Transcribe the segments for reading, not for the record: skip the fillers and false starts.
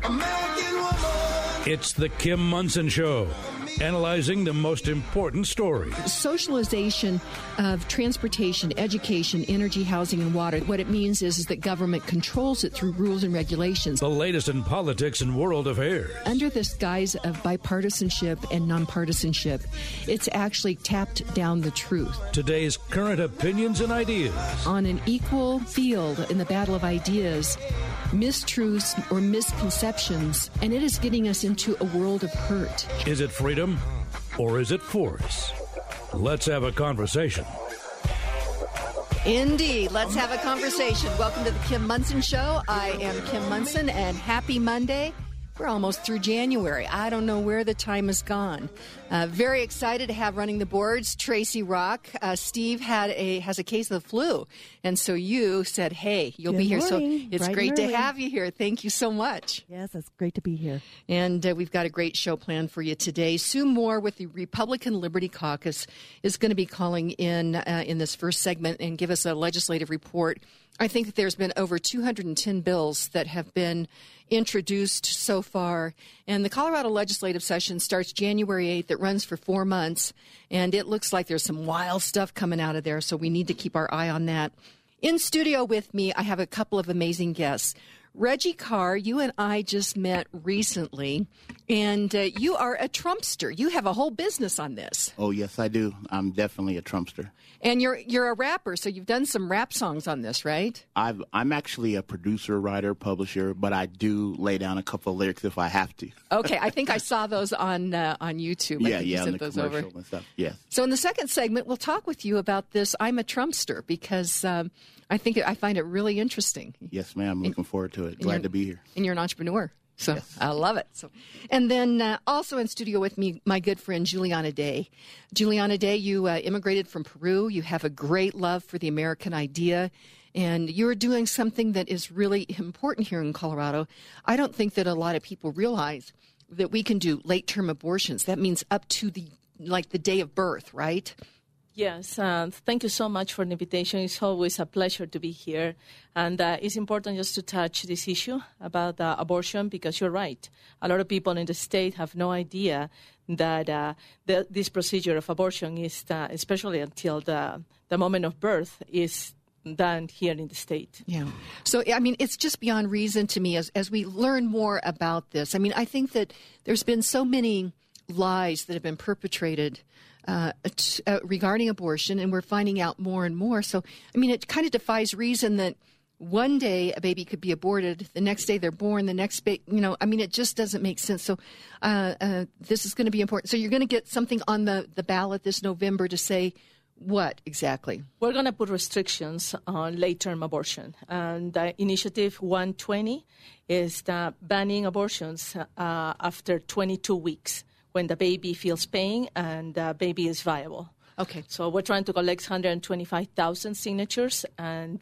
American woman. It's the Kim Monson Show, analyzing the most important stories. Socialization of transportation, education, energy, housing, and water. What it means is that government controls it through rules and regulations. The latest in politics and world affairs. Under this guise of bipartisanship and nonpartisanship, it's actually tapped down the truth. Today's current opinions and ideas. On an equal field in the battle of ideas, mistruths or misconceptions, and it is getting us into a world of hurt. Is it freedom or is it force? Let's have a conversation. Indeed. Let's have a conversation. Welcome to the Kim Monson Show. I am Kim Monson, and happy Monday. We're almost through January. I don't know where the time has gone. Very excited to have running the boards Tracy Rock. Steve has a case of the flu, and so you said, "Hey, you'll be here." So it's great to have you here. Thank you so much. Yes, it's great to be here. And we've got a great show planned for you today. Sue Moore with the Republican Liberty Caucus is going to be calling in this first segment and give us a legislative report. I think that there's been over 210 bills that have been introduced so far, and the Colorado legislative session starts January 8th. It runs for 4 months, and it looks like there's some wild stuff coming out of there, so we need to keep our eye on that. In studio with me, I have a couple of amazing guests. Reggie Carr, you and I just met recently, and you are a Trumpster. You have a whole business on this. Oh, yes, I do. I'm definitely a Trumpster. And you're a rapper, so you've done some rap songs on this, right? I'm actually a producer, writer, publisher, but I do lay down a couple of lyrics if I have to. Okay, I think I saw those on YouTube. Yeah, you on sent the those commercial over. and stuff. Yes. So in the second segment, we'll talk with you about this I'm a Trumpster, because I find it really interesting. Yes, ma'am. Looking forward to it. Glad to be here. And you're an entrepreneur. So yes. I love it. So, and then also in studio with me, my good friend Juliana Day. Juliana Day, you immigrated from Peru. You have a great love for the American idea, and you're doing something that is really important here in Colorado. I don't think that a lot of people realize that we can do late-term abortions. That means up to the day of birth, right? Yes, thank you so much for the invitation. It's always a pleasure to be here. And it's important just to touch this issue about abortion, because you're right. A lot of people in the state have no idea that this procedure of abortion is, especially until the moment of birth, is done here in the state. Yeah. So, I mean, it's just beyond reason to me as we learn more about this. I mean, I think that there's been so many lies that have been perpetrated regarding abortion, and we're finding out more and more. So, I mean, it kind of defies reason that one day a baby could be aborted, the next day they're born, the next I mean, it just doesn't make sense. So this is going to be important. So you're going to get something on the ballot this November to say what exactly? We're going to put restrictions on late-term abortion. And Initiative 120 is banning abortions after 22 weeks. When the baby feels pain and the baby is viable. Okay. So we're trying to collect 125,000 signatures, and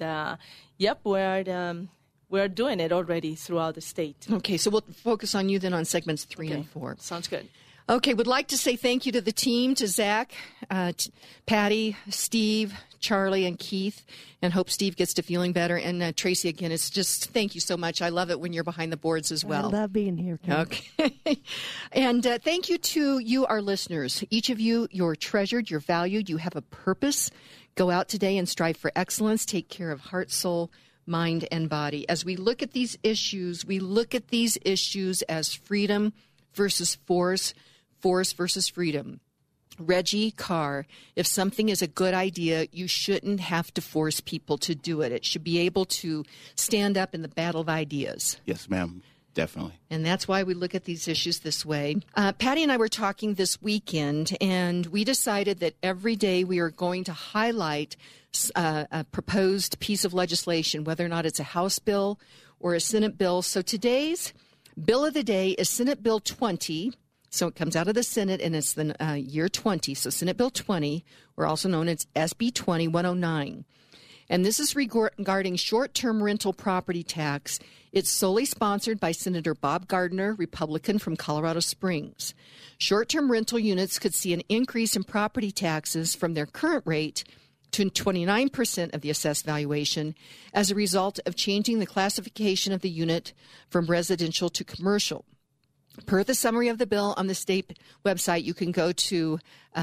we're doing it already throughout the state. Okay, so we'll focus on you then on segments 3 and 4. Sounds good. Okay, would like to say thank you to the team, to Zach, Patty, Steve, Charlie, and Keith, and hope Steve gets to feeling better. And Tracy, again, it's just thank you so much. I love it when you're behind the boards as well. I love being here, Kim. Okay. And thank you to you, our listeners. Each of you, you're treasured, you're valued, you have a purpose. Go out today and strive for excellence. Take care of heart, soul, mind, and body. As we look at these issues, as freedom versus force versus freedom. Reggie Carr, if something is a good idea, you shouldn't have to force people to do it. It should be able to stand up in the battle of ideas. Yes, ma'am. Definitely. And that's why we look at these issues this way. Patty and I were talking this weekend, and we decided that every day we are going to highlight a proposed piece of legislation, whether or not it's a House bill or a Senate bill. So today's bill of the day is Senate Bill 20. So it comes out of the Senate, and it's the year 20. So Senate Bill 20, or also known as SB 20-109. And this is regarding short-term rental property tax. It's solely sponsored by Senator Bob Gardner, Republican from Colorado Springs. Short-term rental units could see an increase in property taxes from their current rate to 29% of the assessed valuation as a result of changing the classification of the unit from residential to commercial. Per the summary of the bill on the state website, you can go to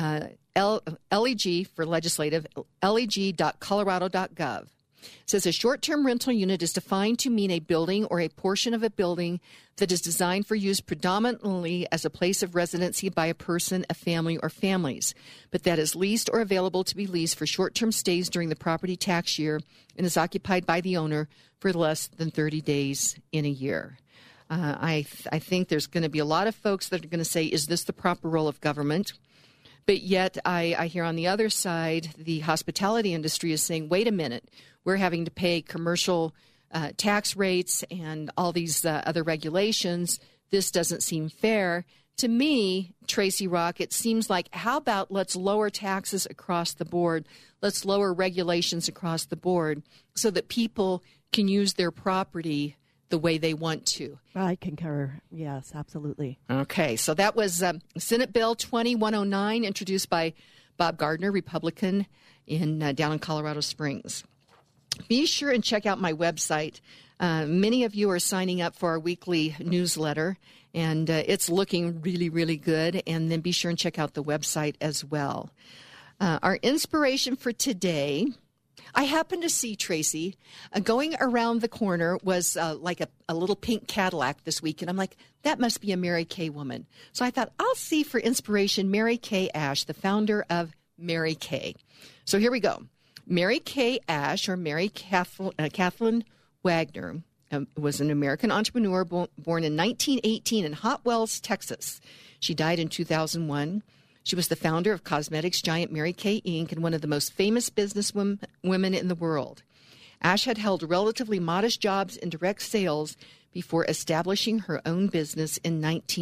LEG for legislative, leg.colorado.gov. It says a short-term rental unit is defined to mean a building or a portion of a building that is designed for use predominantly as a place of residency by a person, a family, or families, but that is leased or available to be leased for short-term stays during the property tax year and is occupied by the owner for less than 30 days in a year. I think there's going to be a lot of folks that are going to say, is this the proper role of government? But yet I hear on the other side, the hospitality industry is saying, wait a minute, we're having to pay commercial tax rates and all these other regulations. This doesn't seem fair. To me, Tracy Rock, it seems like, how about let's lower taxes across the board? Let's lower regulations across the board so that people can use their property the way they want to. I concur. Yes, absolutely. Okay, so that was Senate Bill 2109, introduced by Bob Gardner, Republican, down in Colorado Springs. Be sure and check out my website. Many of you are signing up for our weekly newsletter, and it's looking really, really good. And then be sure and check out the website as well. Our inspiration for today, I happened to see, Tracy, going around the corner was like a little pink Cadillac this week. And I'm like, that must be a Mary Kay woman. So I thought, I'll see for inspiration Mary Kay Ash, the founder of Mary Kay. So here we go. Mary Kay Ash, or Mary Kathleen Wagner, was an American entrepreneur born in 1918 in Hot Wells, Texas. She died in 2001. She was the founder of cosmetics giant Mary Kay, Inc., and one of the most famous businesswomen in the world. Ash had held relatively modest jobs in direct sales before establishing her own business in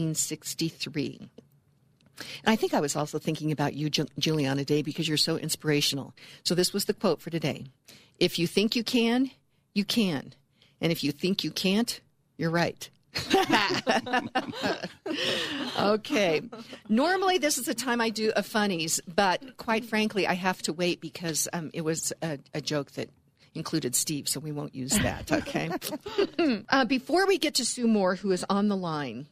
1963. And I think I was also thinking about you, Juliana Day, because you're so inspirational. So this was the quote for today. If you think you can, you can. And if you think you can't, you're right. Okay. Normally, this is the time I do a funnies, but quite frankly, I have to wait because it was a joke that included Steve, so we won't use that, okay? Before we get to Sue Moore, who is on the line,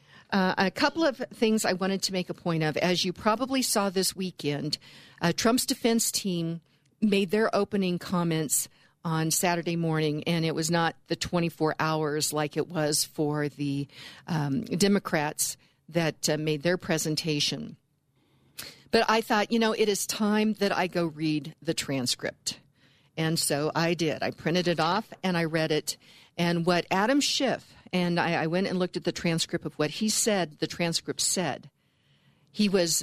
a couple of things I wanted to make a point of. As you probably saw this weekend, Trump's defense team made their opening comments on Saturday morning, and it was not the 24 hours like it was for the Democrats that made their presentation. But I thought, it is time that I go read the transcript. And so I did. I printed it off, and I read it. And what Adam Schiff, and I went and looked at the transcript of what he said, the transcript said, he was,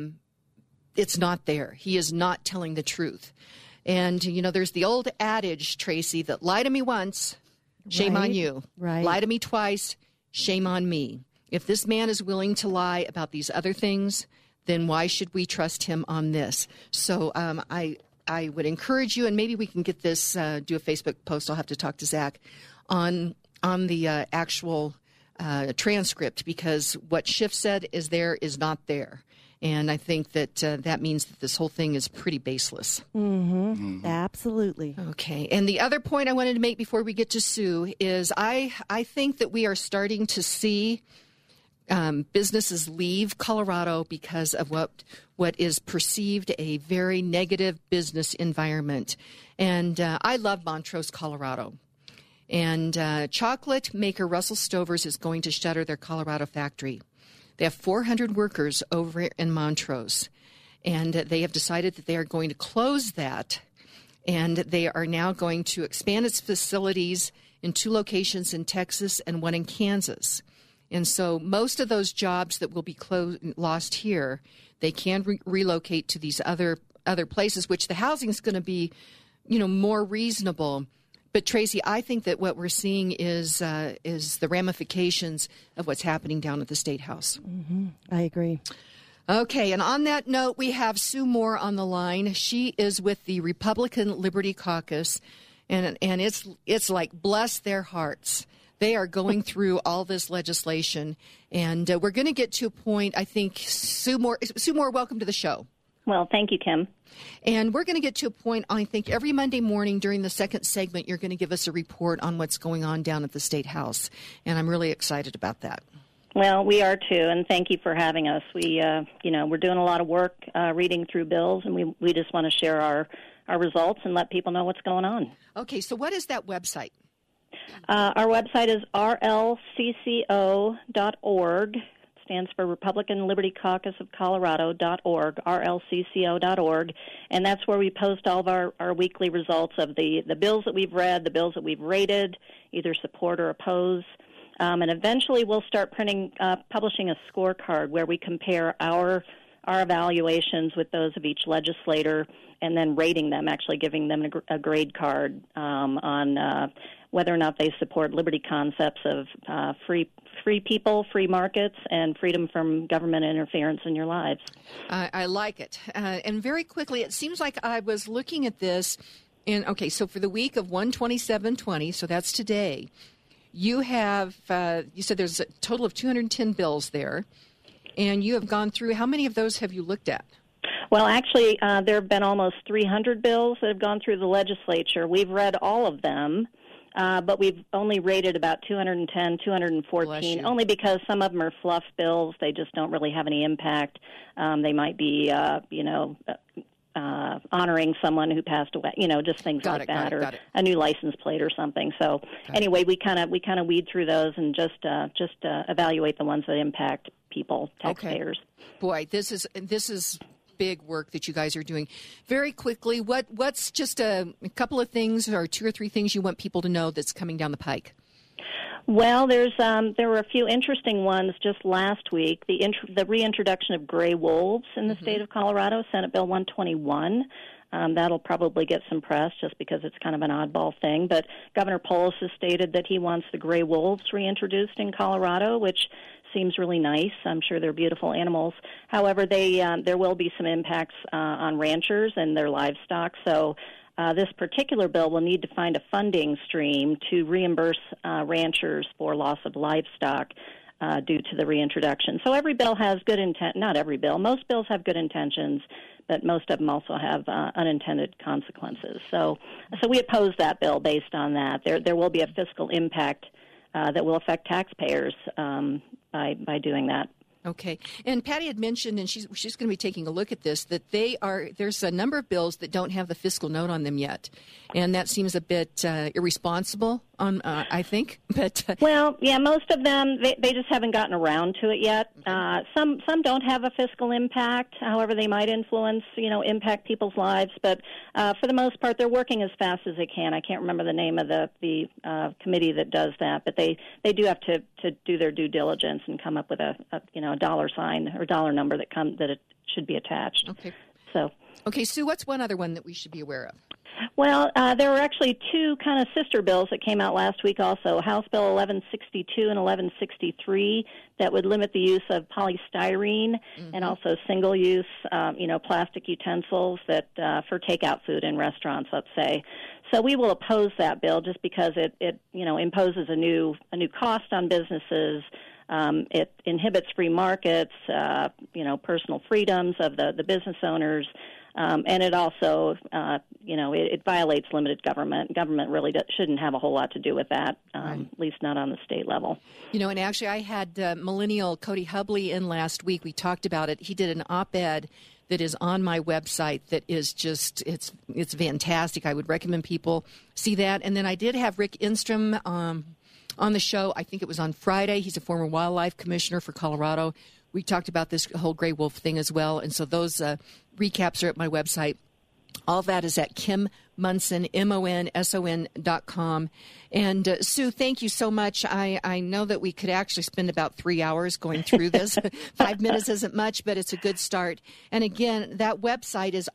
it's not there. He is not telling the truth. And, there's the old adage, Tracy, that lie to me once, shame on you. Right. Lie to me twice, shame on me. If this man is willing to lie about these other things, then why should we trust him on this? So I would encourage you, and maybe we can get this, do a Facebook post. I'll have to talk to Zach on the actual transcript, because what Schiff said is not there. And I think that that means that this whole thing is pretty baseless. Mm-hmm. Absolutely. Okay. And the other point I wanted to make before we get to Sue is I think that we are starting to see businesses leave Colorado because of what is perceived a very negative business environment. And I love Montrose, Colorado. And chocolate maker Russell Stover's is going to shutter their Colorado factory. They have 400 workers over in Montrose, and they have decided that they are going to close that, and they are now going to expand its facilities in 2 locations in Texas and 1 in Kansas. And so most of those jobs that will be lost here, they can relocate to these other places, which the housing is going to be, more reasonable. But, Tracy, I think that what we're seeing is the ramifications of what's happening down at the State House. Mm-hmm. I agree. Okay, and on that note, we have Sue Moore on the line. She is with the Republican Liberty Caucus, and it's like, bless their hearts. They are going through all this legislation, and we're going to get to a point, I think, Sue Moore, welcome to the show. Well, thank you, Kim. And we're going to get to a point, I think, every Monday morning during the second segment, you're going to give us a report on what's going on down at the State House. And I'm really excited about that. Well, we are too, and thank you for having us. We, we're doing a lot of work reading through bills, and we just want to share our results and let people know what's going on. Okay, so what is that website? Our website is rlcco.org. Stands for Republican Liberty Caucus of Colorado.org, rlcco.org, and that's where we post all of our weekly results of the bills that we've read, the bills that we've rated, either support or oppose. And eventually we'll start publishing a scorecard where we compare our evaluations with those of each legislator and then rating them, actually giving them a grade card on whether or not they support liberty concepts of free people, free markets, and freedom from government interference in your lives. I like it. And very quickly, it seems like I was looking at this so for the week of 1/27/20, so that's today, you have, you said there's a total of 210 bills there, and you have gone through, how many of those have you looked at? Well, actually, there have been almost 300 bills that have gone through the legislature. We've read all of them, but we've only rated about 210, 214, only because some of them are fluff bills. They just don't really have any impact. They might be, honoring someone who passed away, just things like that, or a new license plate or something. So anyway, we kind of weed through those and just evaluate the ones that impact people, taxpayers. Okay. Boy, this is big work that you guys are doing. Very quickly, what's just a couple of things or two or three things you want people to know that's coming down the pike? Well, there were a few interesting ones just last week. The reintroduction of gray wolves in the state of Colorado, Senate Bill 121. That'll probably get some press just because it's kind of an oddball thing. But Governor Polis has stated that he wants the gray wolves reintroduced in Colorado, which seems really nice. I'm sure they're beautiful animals. However, there will be some impacts on ranchers and their livestock. So this particular bill will need to find a funding stream to reimburse ranchers for loss of livestock due to the reintroduction. So every bill has good intent. Not every bill. Most bills have good intentions, but most of them also have unintended consequences. So we oppose that bill based on that. There will be a fiscal impact that will affect taxpayers by doing that. Okay. And Patty had mentioned, and she's going to be taking a look at this, that there's a number of bills that don't have the fiscal note on them yet. And that seems a bit irresponsible, I think. But well, yeah, most of them, they just haven't gotten around to it yet. Some don't have a fiscal impact. However, they might influence, impact people's lives. But for the most part, they're working as fast as they can. I can't remember the name of the committee that does that, but they do have to do their due diligence and come up with a dollar sign or dollar number that it should be attached. Okay. Okay, Sue, what's one other one that we should be aware of? Well, there were actually two kind of sister bills that came out last week also, House Bill 1162 and 1163, that would limit the use of polystyrene and also single-use, plastic utensils that for takeout food in restaurants, let's say. So we will oppose that bill just because it imposes a new cost on businesses. It inhibits free markets, personal freedoms of the business owners, and it also, it violates limited government. Government really shouldn't have a whole lot to do with that, at least not on the state level. And actually I had millennial Cody Hubley in last week. We talked about it. He did an op-ed that is on my website that is just, it's fantastic. I would recommend people see that. And then I did have Rick Instrom on the show. I think it was on Friday. He's a former wildlife commissioner for Colorado. We talked about this whole gray wolf thing as well. And so those recaps are at my website. All that is at Kim Monson, MONSON.com. And Sue, thank you so much. I know that we could actually spend about 3 hours going through this. 5 minutes isn't much, but it's a good start. And again, that website is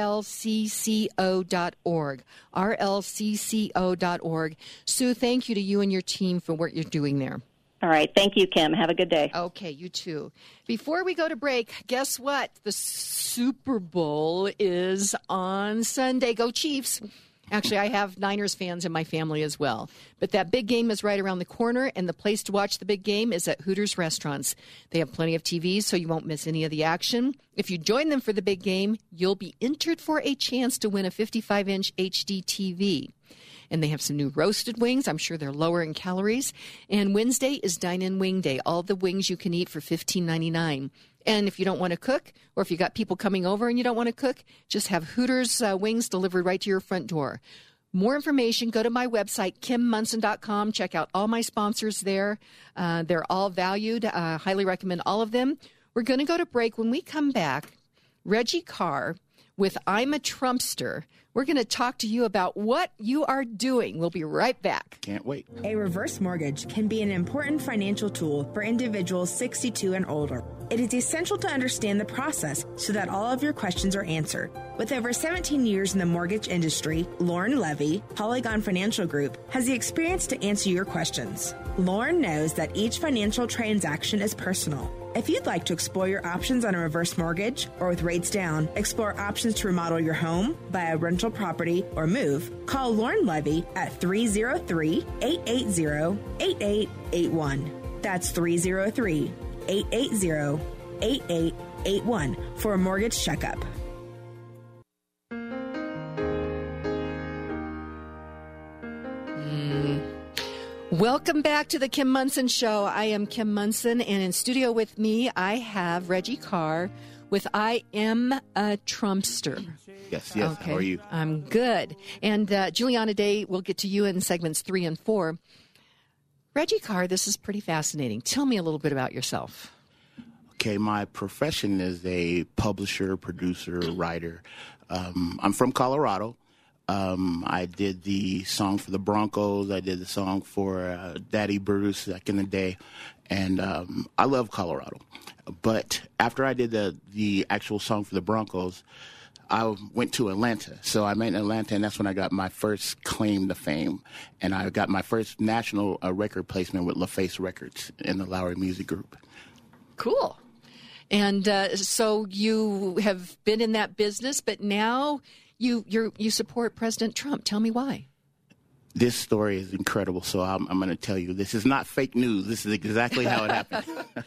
rlcco.org, rlcco.org. Sue, thank you to you and your team for what you're doing there. All right. Thank you, Kim. Have a good day. Okay, you too. Before we go to break, guess what? The Super Bowl is on Sunday. Go Chiefs. Actually, I have Niners fans in my family as well. But that big game is right around the corner, and the place to watch the big game is at Hooters Restaurants. They have plenty of TVs, so you won't miss any of the action. If you join them for the big game, you'll be entered for a chance to win a 55-inch HD TV. And they have some new roasted wings. I'm sure they're lower in calories. And Wednesday is Dine-In Wing Day. All the wings you can eat for $15.99. And if you don't want to cook, or if you got people coming over and you don't want to cook, just have Hooters wings delivered right to your front door. More information, go to my website, KimMunson.com. Check out all my sponsors there. They're all valued. Highly recommend all of them. We're going to go to break. When we come back, Reggie Carr with I'm a Trumpster. We're going to talk to you about what you are doing. We'll be right back. Can't wait. A reverse mortgage can be an important financial tool for individuals 62 and older. It is essential to understand the process so that all of your questions are answered. With over 17 years in the mortgage industry, Lauren Levy, Polygon Financial Group, has the experience to answer your questions. Lauren knows that each financial transaction is personal. If you'd like to explore your options on a reverse mortgage or with rates down, explore options to remodel your home, buy a rental property, or move, call Lauren Levy at 303-880-8881. That's 303-880-8881 for a mortgage checkup. Welcome back to the Kim Munson Show. I am Kim Munson, and in studio with me, I have Reggie Carr with I Am a Trumpster. Yes. Okay. How are you? I'm good. And Juliana Day, we'll get to you in segments 3 and 4. Reggie Carr, this is pretty fascinating. Tell me a little bit about yourself. Okay, my profession is a publisher, producer, writer. I'm from Colorado. I did the song for the Broncos. I did the song for Daddy Bruce back in the day. And I love Colorado. But after I did the actual song for the Broncos, I went to Atlanta. So I met in Atlanta, and that's when I got my first claim to fame. And I got my first national record placement with LaFace Records in the Lowry Music Group. Cool. And so you have been in that business, but now you support President Trump. Tell me why. This story is incredible, so I'm going to tell you. This is not fake news. This is exactly how it happened.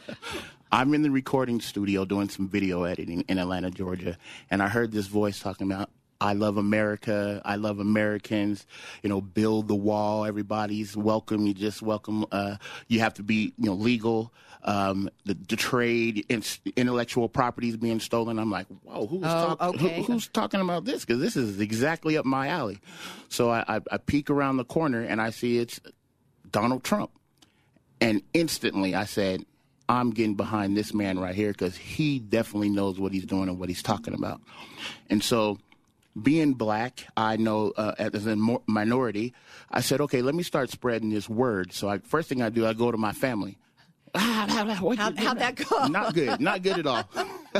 I'm in the recording studio doing some video editing in Atlanta, Georgia, and I heard this voice talking about, I love America, I love Americans, build the wall, everybody's welcome, you just welcome, you have to be, legal, the trade, intellectual property is being stolen. I'm like, whoa, who's talking about this? Because this is exactly up my alley. So I peek around the corner and I see it's Donald Trump. And instantly I said, I'm getting behind this man right here because he definitely knows what he's doing and what he's talking about. And so being black, I know as a minority, I said, okay, let me start spreading this word. So first thing I do, I go to my family. How'd that go? Not good at all.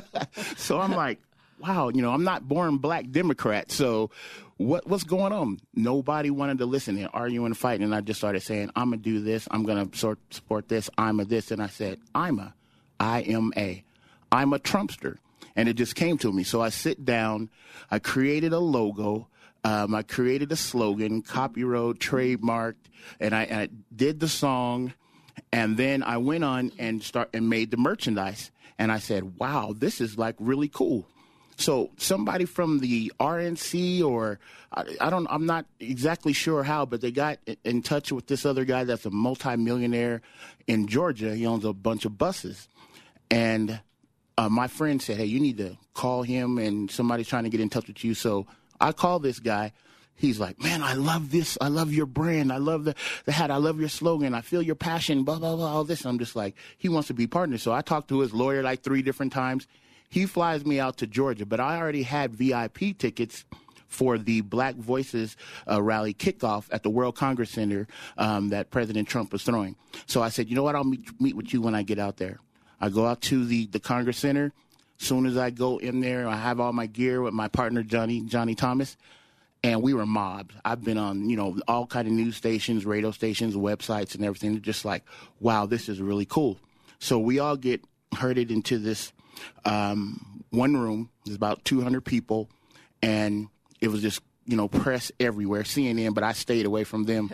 So I'm like, wow, I'm not born black Democrat. So what's going on? Nobody wanted to listen and argue and fight. And I just started saying, I'm going to do this. I'm going to support this. I'm a this. And I said, I'm a Trumpster. And it just came to me. So I sit down. I created a logo. I created a slogan, copyright, trademarked, and I did the song. And then I went on and made the merchandise. And I said, wow, this is like really cool. So somebody from the RNC or I'm not exactly sure how, but they got in touch with this other guy that's a multimillionaire in Georgia. He owns a bunch of buses. And my friend said, hey, you need to call him and somebody's trying to get in touch with you. So I called this guy. He's like, man, I love this. I love your brand. I love the hat. I love your slogan. I feel your passion, blah, blah, blah, all this. I'm just like, he wants to be partners. So I talked to his lawyer like 3 different times. He flies me out to Georgia, but I already had VIP tickets for the Black Voices rally kickoff at the World Congress Center that President Trump was throwing. So I said, you know what? I'll meet with you when I get out there. I go out to the Congress Center. Soon as I go in there, I have all my gear with my partner, Johnny Thomas. And we were mobbed. I've been on, all kind of news stations, radio stations, websites, and everything. They're just like, wow, this is really cool. So we all get herded into this one room. There's about 200 people, and it was just, press everywhere, CNN, but I stayed away from them.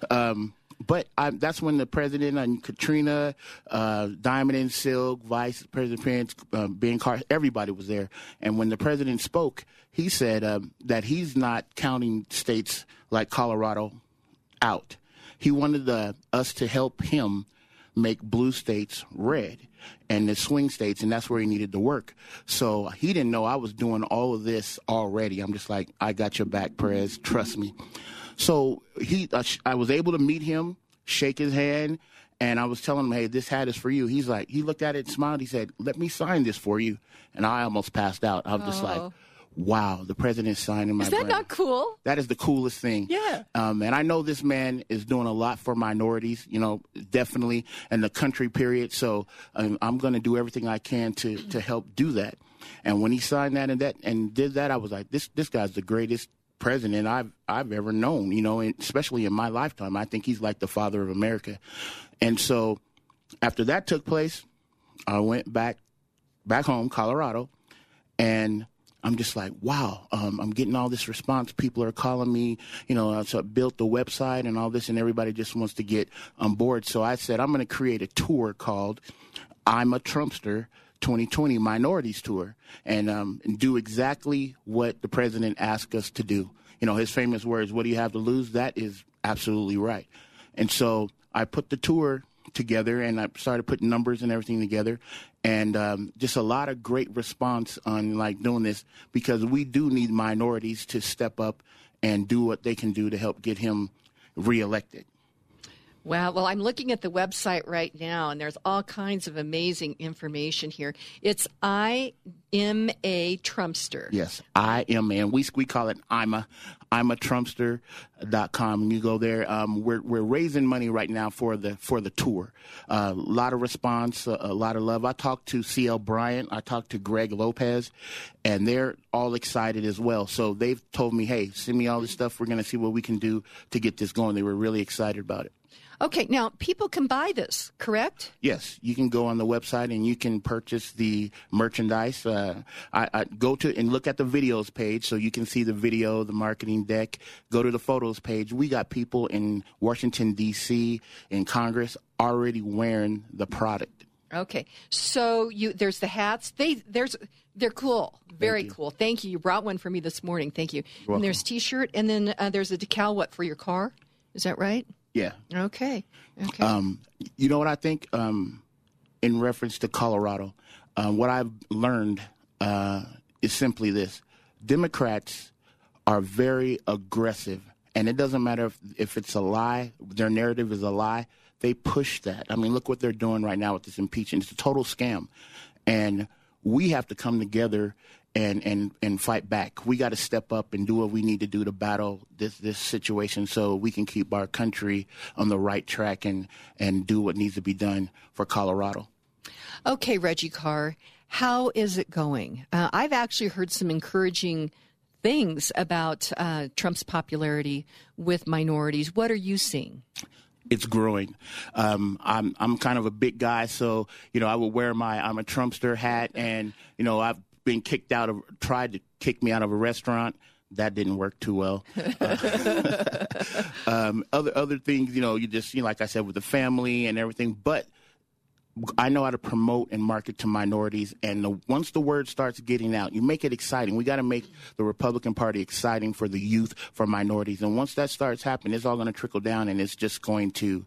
But that's when the president and Katrina, Diamond and Silk, Vice President Pence, Ben Carson, everybody was there. And when the president spoke, he said that he's not counting states like Colorado out. He wanted us to help him make blue states red and the swing states, and that's where he needed to work. So he didn't know I was doing all of this already. I'm just like, I got your back, Perez. Trust me. So I was able to meet him, shake his hand, and I was telling him, hey, this hat is for you. He looked at it and smiled. He said, let me sign this for you. And I almost passed out. I was just like, wow, the president's signing my brand. Is that not cool? That is the coolest thing. Yeah. And I know this man is doing a lot for minorities, definitely, and the country, period. So I'm going to do everything I can to help do that. And when he signed that and did that, I was like, this guy's the greatest president I've ever known, and especially in my lifetime. I think he's like the father of America. And so after that took place, I went back home, Colorado, and I'm just like, wow, I'm getting all this response. People are calling me, so I built the website and all this, and everybody just wants to get on board. So I said, I'm going to create a tour called I'm a Trumpster 2020 Minorities Tour, and do exactly what the president asked us to do. His famous words, what do you have to lose? That is absolutely right. And so I put the tour together, and I started putting numbers and everything together, and just a lot of great response on doing this, because we do need minorities to step up and do what they can do to help get him reelected. Wow. Well, I'm looking at the website right now, and there's all kinds of amazing information here. It's IMA Trumpster. Yes, IMA, and we call it IMA Trumpster.com. And you go there. We're raising money right now for the tour. A lot of response, a lot of love. I talked to CL Bryant. I talked to Greg Lopez, and they're all excited as well. So they've told me, hey, send me all this stuff. We're going to see what we can do to get this going. They were really excited about it. Okay, now people can buy this, correct? Yes, you can go on the website and you can purchase the merchandise. I go to and look at the videos page so you can see the video, the marketing deck. Go to the photos page. We got people in Washington, D.C., in Congress already wearing the product. Okay, so there's the hats. They're cool, very cool. Thank you. You brought one for me this morning. Thank you. You're and there's T-shirt, and then there's a decal. For your car? Is that right? Yeah. Okay. You know what I think? In reference to Colorado, what I've learned is simply this: Democrats are very aggressive, and it doesn't matter if it's a lie. Their narrative is a lie. They push that. I mean, look what they're doing right now with this impeachment. It's a total scam, and we have to come together and fight back. We got to step up and do what we need to do to battle this situation so we can keep our country on the right track and do what needs to be done for Colorado. Okay, Reggie Carr, how is it going? I've actually heard some encouraging things about Trump's popularity with minorities. What are you seeing? It's growing. I'm kind of a big guy, so I would wear I'm a Trumpster hat, and I've been tried to kick me out of a restaurant. That didn't work too well. Other things, you just like I said, with the family and everything. But I know how to promote and market to minorities, and once the word starts getting out, you make it exciting. We got to make the Republican Party exciting for the youth, for minorities, and once that starts happening, it's all going to trickle down, and it's just going to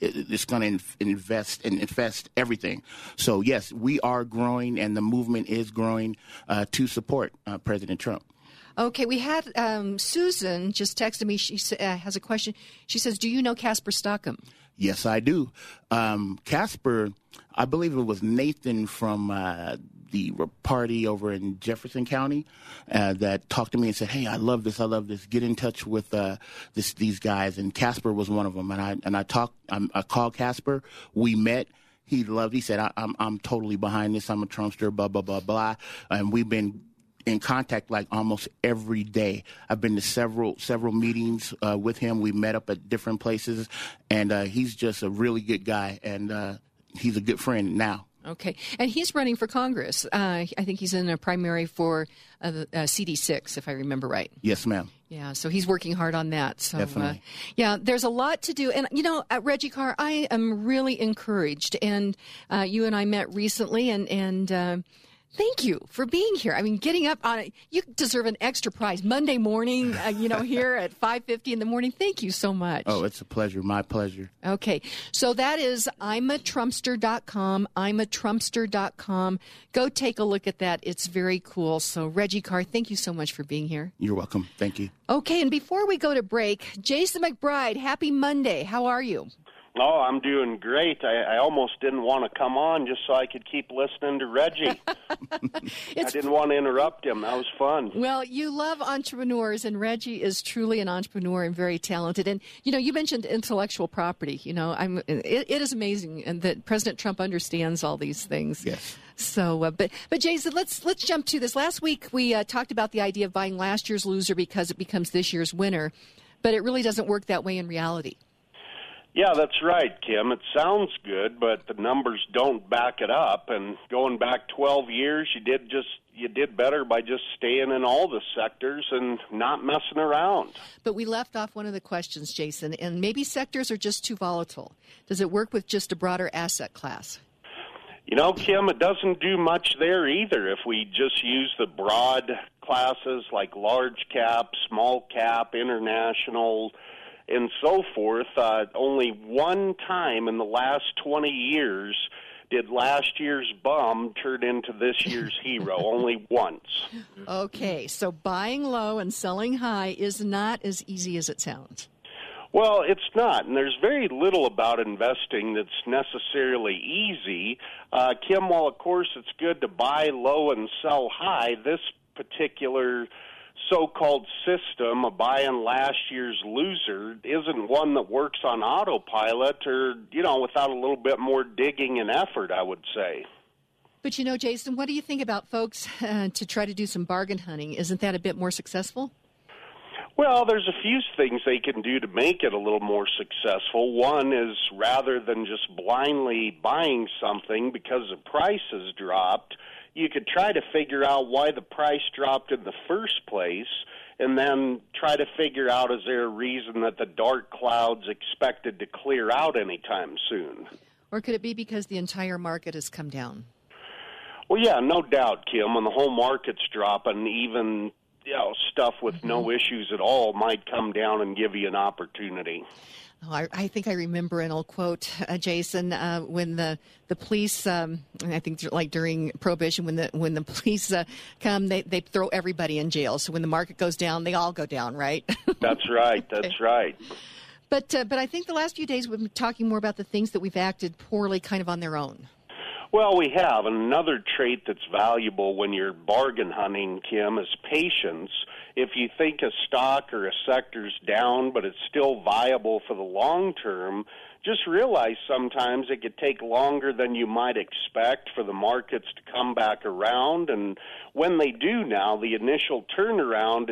infest everything. So yes, we are growing, and the movement is growing to support President Trump. Okay, we had Susan just texted me. She has a question. She says, "Do you know Casper Stockham?" Yes, I do. Casper, I believe it was Nathan from the party over in Jefferson County that talked to me and said, "Hey, I love this. Get in touch with these guys." And Casper was one of them. And I called Casper. We met. He said, "I'm totally behind this. I'm a Trumpster. Blah blah blah blah." And we've been in contact like almost every day. I've been to several meetings with him. We met up at different places, and he's just a really good guy, and he's a good friend now. Okay, and he's running for Congress. I think he's in a primary for CD6, if I remember right. Yes, ma'am. Yeah, so he's working hard on that. So, Definitely. yeah, there's a lot to do. And, at Reggie Carr, I am really encouraged. And you and I met recently, and thank you for being here. I mean, getting up on it, you deserve an extra prize. Monday morning, here at 5:50 in the morning. Thank you so much. Oh, it's a pleasure. My pleasure. Okay, so that is I'mATrumpster.com, I'mATrumpster.com. Go take a look at that. It's very cool. So, Reggie Carr, thank you so much for being here. You're welcome. Thank you. Okay, and before we go to break, Jason McBride, happy Monday. How are you? Oh, I'm doing great. I almost didn't want to come on just so I could keep listening to Reggie. I didn't want to interrupt him. That was fun. Well, you love entrepreneurs, and Reggie is truly an entrepreneur and very talented. And, you mentioned intellectual property. It is amazing and that President Trump understands all these things. Yes. So, but Jason, let's jump to this. Last week, we talked about the idea of buying last year's loser because it becomes this year's winner, but it really doesn't work that way in reality. Yeah, that's right, Kim. It sounds good, but the numbers don't back it up. And going back 12 years, you did better by just staying in all the sectors and not messing around. But we left off one of the questions, Jason, and maybe sectors are just too volatile. Does it work with just a broader asset class? Kim, it doesn't do much there either. If we just use the broad classes like large cap, small cap, international, and so forth, only one time in the last 20 years did last year's bum turn into this year's hero. Only once. Okay, so buying low and selling high is not as easy as it sounds. Well, it's not, and there's very little about investing that's necessarily easy. Kim, while of course it's good to buy low and sell high, this particular so-called system of buying last year's loser isn't one that works on autopilot or, without a little bit more digging and effort, I would say. But, Jason, what do you think about folks to try to do some bargain hunting? Isn't that a bit more successful? Well, there's a few things they can do to make it a little more successful. One is rather than just blindly buying something because the price has dropped, you could try to figure out why the price dropped in the first place and then try to figure out, is there a reason that the dark cloud's expected to clear out anytime soon? Or could it be because the entire market has come down? Well, yeah, no doubt, Kim. When the whole market's dropping, even stuff with no issues at all might come down and give you an opportunity. Oh, I think I remember an old quote, Jason, when the police, I think like during Prohibition, when the police come, they throw everybody in jail. So when the market goes down, they all go down, right? That's right. That's right. But I think the last few days we've been talking more about the things that we've acted poorly kind of on their own. Well, we have. And another trait that's valuable when you're bargain hunting, Kim, is patience. If you think a stock or a sector's down, but it's still viable for the long term, just realize sometimes it could take longer than you might expect for the markets to come back around. And when they do now, the initial turnaround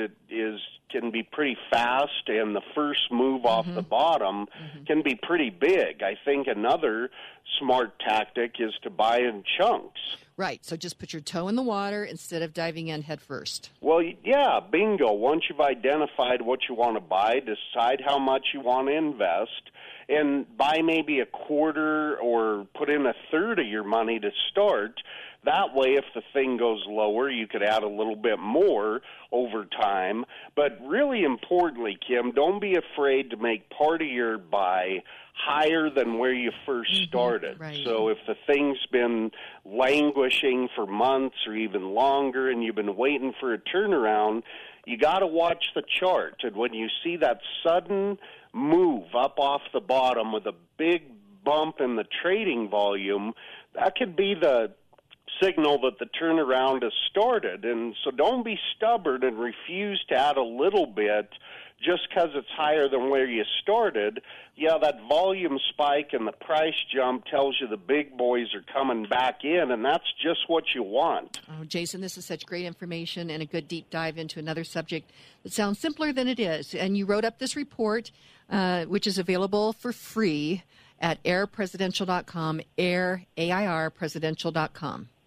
can be pretty fast, and the first move off the bottom can be pretty big. I think another smart tactic is to buy in chunks. Right, so just put your toe in the water instead of diving in head first. Well, yeah, bingo. Once you've identified what you want to buy, decide how much you want to invest, and buy maybe a quarter or put in a third of your money to start. That way, if the thing goes lower, you could add a little bit more over time. But really importantly, Kim, don't be afraid to make part of your buy higher than where you first started. Right. So if the thing's been languishing for months or even longer and you've been waiting for a turnaround, you got to watch the chart. And when you see that sudden move up off the bottom with a big bump in the trading volume, that could be the signal that the turnaround has started. And so don't be stubborn and refuse to add a little bit just because it's higher than where you started. Yeah, that volume spike and the price jump tells you the big boys are coming back in, and that's just what you want. Oh, Jason, this is such great information and a good deep dive into another subject that sounds simpler than it is. And you wrote up this report, which is available for free at airpresidential.com, air, A-I-R, presidential.com.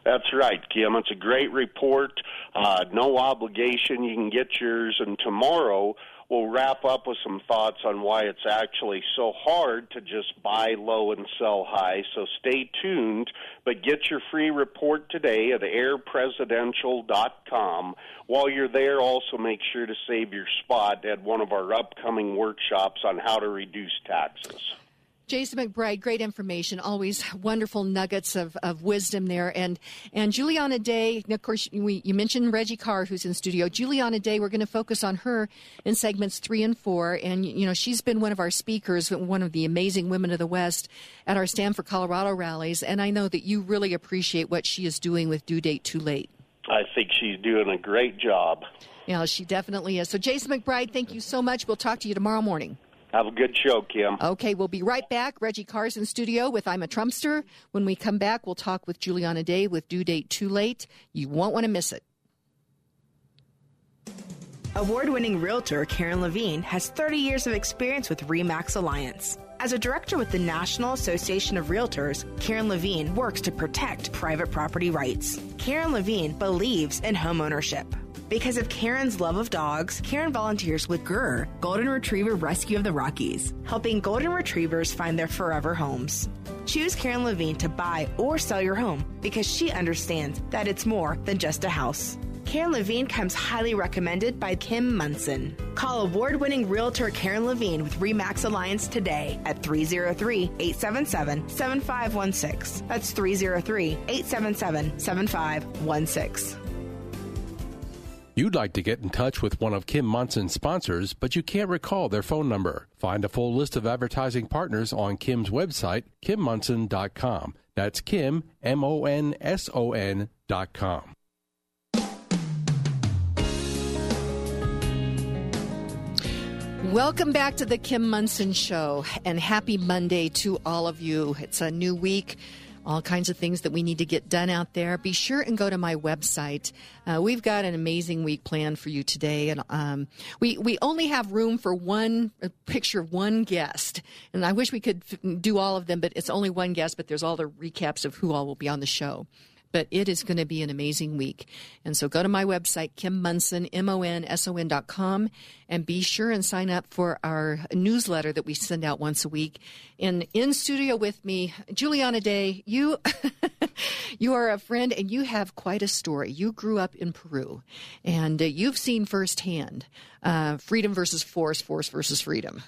That's right, Kim. It's a great report. No obligation. You can get yours. And tomorrow we'll wrap up with some thoughts on why it's actually so hard to just buy low and sell high. So stay tuned. But get your free report today at airpresidential.com. While you're there, also make sure to save your spot at one of our upcoming workshops on how to reduce taxes. Jason McBride, great information, always wonderful nuggets of wisdom there. And Juliana Day, of course, you mentioned Reggie Carr, who's in studio. Juliana Day, we're going to focus on her in segments 3 and 4. And, she's been one of our speakers, one of the amazing women of the West at our Stand for Colorado rallies. And I know that you really appreciate what she is doing with Due Date Too Late. I think she's doing a great job. Yeah, she definitely is. So, Jason McBride, thank you so much. We'll talk to you tomorrow morning. Have a good show, Kim. Okay, we'll be right back. Reggie Carr's in studio with I'm a Trumpster. When we come back, we'll talk with Juliana Day with Due Date Too Late. You won't want to miss it. Award-winning realtor Karen Levine has 30 years of experience with RE/MAX Alliance. As a director with the National Association of Realtors, Karen Levine works to protect private property rights. Karen Levine believes in homeownership. Because of Karen's love of dogs, Karen volunteers with GRR, Golden Retriever Rescue of the Rockies, helping golden retrievers find their forever homes. Choose Karen Levine to buy or sell your home because she understands that it's more than just a house. Karen Levine comes highly recommended by Kim Munson. Call award-winning realtor Karen Levine with RE/MAX Alliance today at 303-877-7516. That's 303-877-7516. You'd like to get in touch with one of Kim Munson's sponsors, but you can't recall their phone number. Find a full list of advertising partners on Kim's website, KimMunson.com. That's Kim, MONSON.com. Welcome back to the Kim Munson Show, and happy Monday to all of you. It's a new week. All kinds of things that we need to get done out there. Be sure and go to my website. We've got an amazing week planned for you today. And we only have room for one picture of one guest. And I wish we could do all of them, but it's only one guest. But there's all the recaps of who all will be on the show. But it is going to be an amazing week. And so go to my website, Kim Munson, MONSON.com, and be sure and sign up for our newsletter that we send out once a week. And in studio with me, Juliana Day, you are a friend and you have quite a story. You grew up in Peru, and you've seen firsthand freedom versus force, force versus freedom.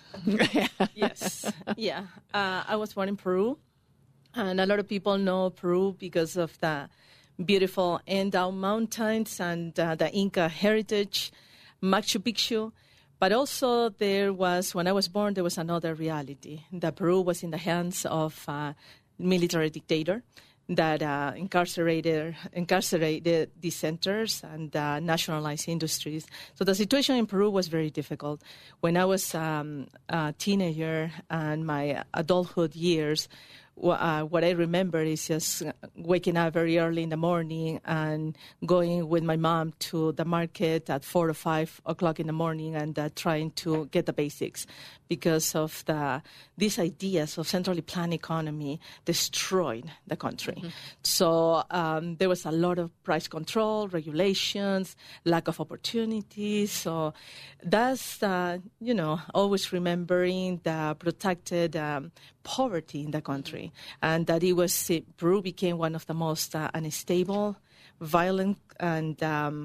Yes. Yeah. I was born in Peru. And a lot of people know Peru because of the beautiful Andau Mountains and the Inca heritage, Machu Picchu. But also when I was born, there was another reality, that Peru was in the hands of a military dictator that incarcerated dissenters and nationalized industries. So the situation in Peru was very difficult. When I was a teenager and my adulthood years, what I remember is just waking up very early in the morning and going with my mom to the market at 4 or 5 o'clock in the morning and trying to get the basics because of these ideas of centrally planned economy destroyed the country. Mm-hmm. So there was a lot of price control, regulations, lack of opportunities. So that's, always remembering the protected poverty in the country, and that Peru became one of the most unstable, violent, and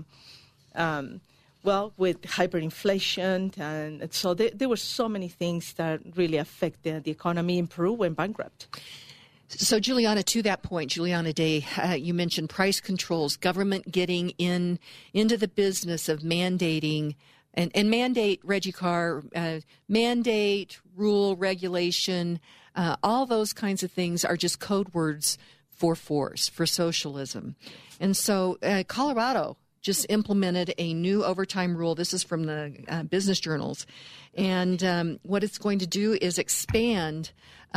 with hyperinflation, and so there were so many things that really affected the economy in Peru went bankrupt. So, Juliana, to that point, Juliana Day, you mentioned price controls, government getting into the business of mandating and mandate, Reggie Carr, mandate, rule, regulation, all those kinds of things are just code words for force, for socialism. And so Colorado just implemented a new overtime rule. This is from the business journals. And what it's going to do is expand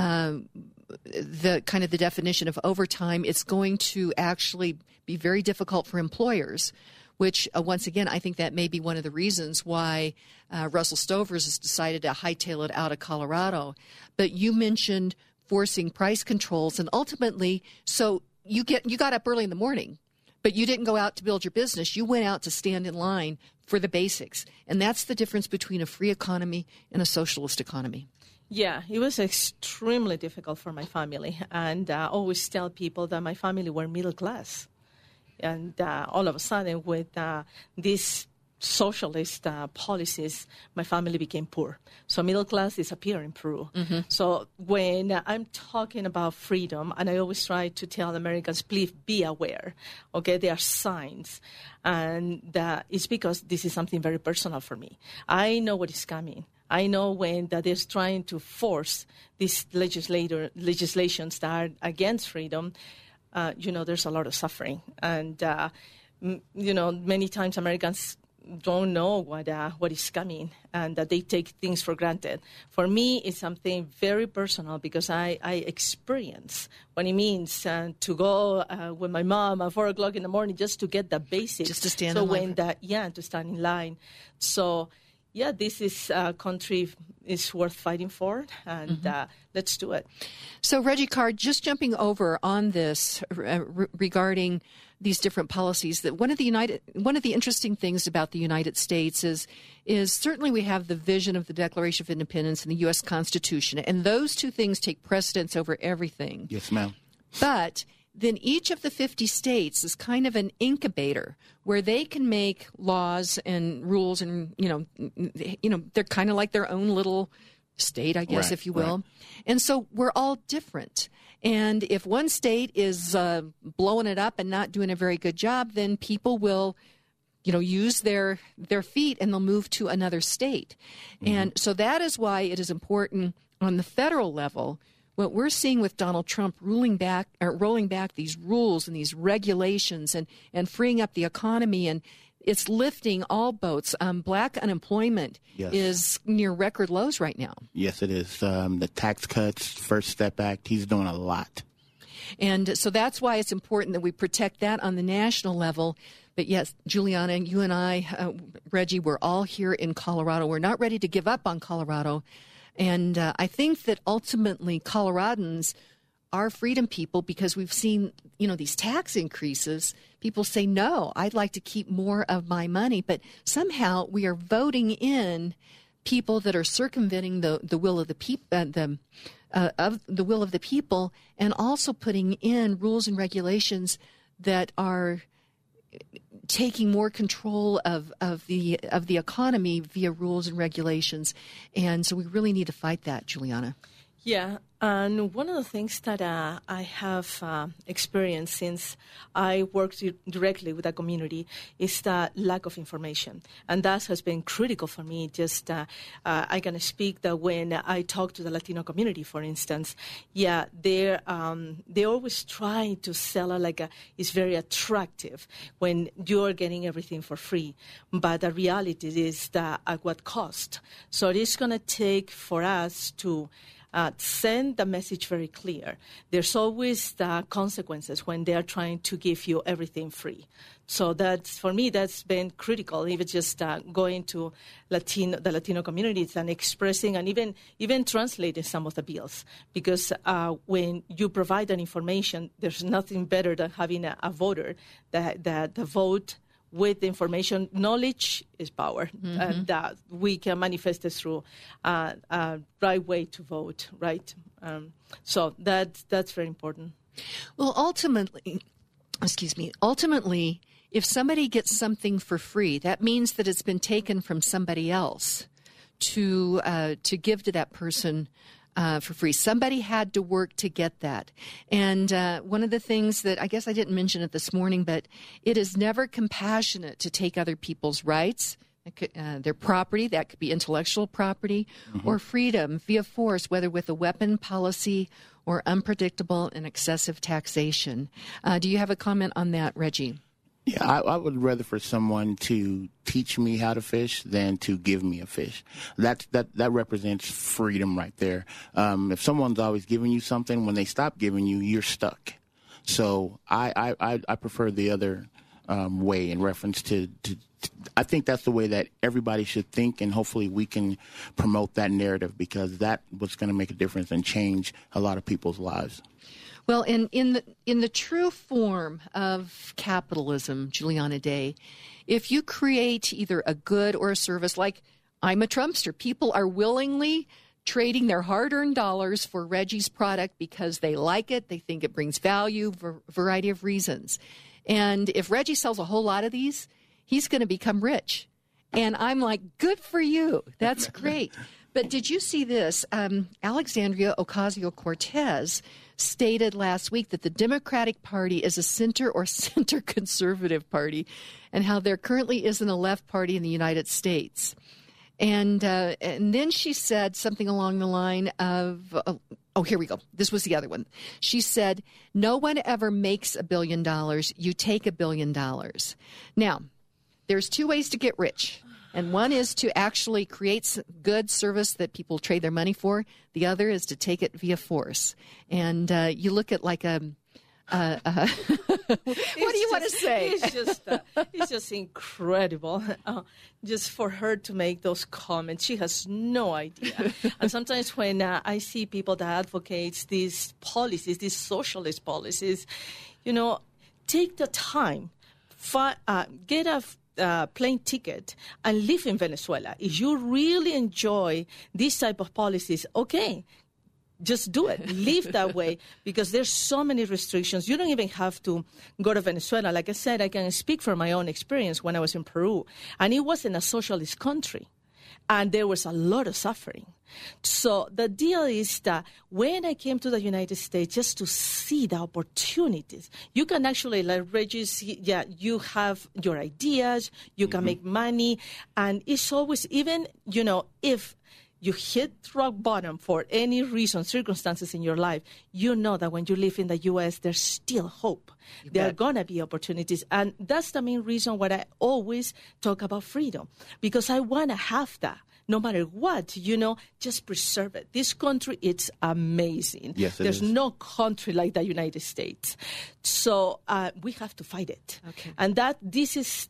the kind of the definition of overtime. It's going to actually be very difficult for employers, which, once again, I think that may be one of the reasons why Russell Stovers has decided to hightail it out of Colorado. But you mentioned forcing price controls, and ultimately, so you got up early in the morning, but you didn't go out to build your business. You went out to stand in line for the basics. And that's the difference between a free economy and a socialist economy. Yeah, it was extremely difficult for my family. And I always tell people that my family were middle class. And all of a sudden, with these socialist policies, my family became poor. So middle class disappeared in Peru. Mm-hmm. So when I'm talking about freedom, and I always try to tell Americans, please be aware, okay, there are signs. And it's because this is something very personal for me. I know what is coming. I know when that is trying to force these legislations that are against freedom, there's a lot of suffering. And, many times Americans don't know what is coming, and that they take things for granted. For me, it's something very personal because I experience what it means to go with my mom at 4 o'clock in the morning just to get the basics. Just to stand in line. To stand in line. So, yeah, this is a country is worth fighting for, and let's do it. So, Reggie Carr, just jumping over on this regarding these different policies, that one of the interesting things about the United States is certainly we have the vision of the Declaration of Independence and the U.S. Constitution, and those two things take precedence over everything. Yes, ma'am. But then each of the 50 states is kind of an incubator where they can make laws and rules, and they're kind of like their own little state, I guess, if you will. Right. And so we're all different. And if one state is blowing it up and not doing a very good job, then people will, use their feet and they'll move to another state. Mm-hmm. And so that is why it is important on the federal level. What we're seeing with Donald Trump rolling back these rules and these regulations and freeing up the economy, and it's lifting all boats. Black unemployment is near record lows right now. Yes, it is. The tax cuts, First Step Act, he's doing a lot. And so that's why it's important that we protect that on the national level. But yes, Juliana, you and I, Reggie, we're all here in Colorado. We're not ready to give up on Colorado. And I think that ultimately Coloradans are freedom people because we've seen, these tax increases. People say, no, I'd like to keep more of my money. But somehow we are voting in people that are circumventing the will of the people, the will of the people, and also putting in rules and regulations that are taking more control of the economy via rules and regulations. And so we really need to fight that, Juliana. Yeah, and one of the things that I have experienced since I worked directly with the community is the lack of information. And that has been critical for me. Just I can speak that when I talk to the Latino community, for instance, they always try to sell it it's very attractive when you're getting everything for free. But the reality is that at what cost? So it is going to take for us to send the message very clear. There's always the consequences when they're trying to give you everything free. So for me, that's been critical, even just going to the Latino communities and expressing and even translating some of the bills. Because when you provide that information, there's nothing better than having a voter that vote with information. Knowledge is power, and that we can manifest it through a right way to vote, right? So that's very important. Well, ultimately, if somebody gets something for free, that means that it's been taken from somebody else to give to that person for free. Somebody had to work to get that. And one of the things that I guess I didn't mention it this morning, but it is never compassionate to take other people's rights, their property, that could be intellectual property, or freedom via force, whether with a weapon policy or unpredictable and excessive taxation. Do you have a comment on that, Reggie? Yeah, I would rather for someone to teach me how to fish than to give me a fish. That represents freedom right there. If someone's always giving you something, when they stop giving you, you're stuck. So I prefer the other way in reference to I think that's the way that everybody should think, and hopefully we can promote that narrative because that was going to make a difference and change a lot of people's lives. Well, in the true form of capitalism, Juliana Day, if you create either a good or a service, like I'm a Trumpster, people are willingly trading their hard-earned dollars for Reggie's product because they like it, they think it brings value for a variety of reasons. And if Reggie sells a whole lot of these, he's going to become rich. And I'm like, good for you. That's great. But did you see this? Alexandria Ocasio-Cortez stated last week that the Democratic Party is a center or center conservative party, and how there currently isn't a left party in the United States. And then she said something along the line of, here we go. This was the other one. She said, no one ever makes $1 billion. You take $1 billion. Now, there's two ways to get rich. And one is to actually create good service that people trade their money for. The other is to take it via force. And you look at like what do you want to say? It's just incredible. Just for her to make those comments, she has no idea. And sometimes when I see people that advocate these policies, these socialist policies, take the time, get a plane ticket and live in Venezuela. If you really enjoy these type of policies, okay, just do it. Live that way, because there's so many restrictions. You don't even have to go to Venezuela. Like I said, I can speak from my own experience when I was in Peru, and it wasn't a socialist country, and there was a lot of suffering. So the deal is that when I came to the United States, just to see the opportunities, you can actually, like Reggie, you have your ideas, you can make money, and it's always, even, if you hit rock bottom for any reason, circumstances in your life, you know that when you live in the U.S., there's still hope. There are going to be opportunities. And that's the main reason why I always talk about freedom, because I want to have that. No matter what, just preserve it. This country, it's amazing. Yes, There's no country like the United States. So we have to fight it. Okay. And this is,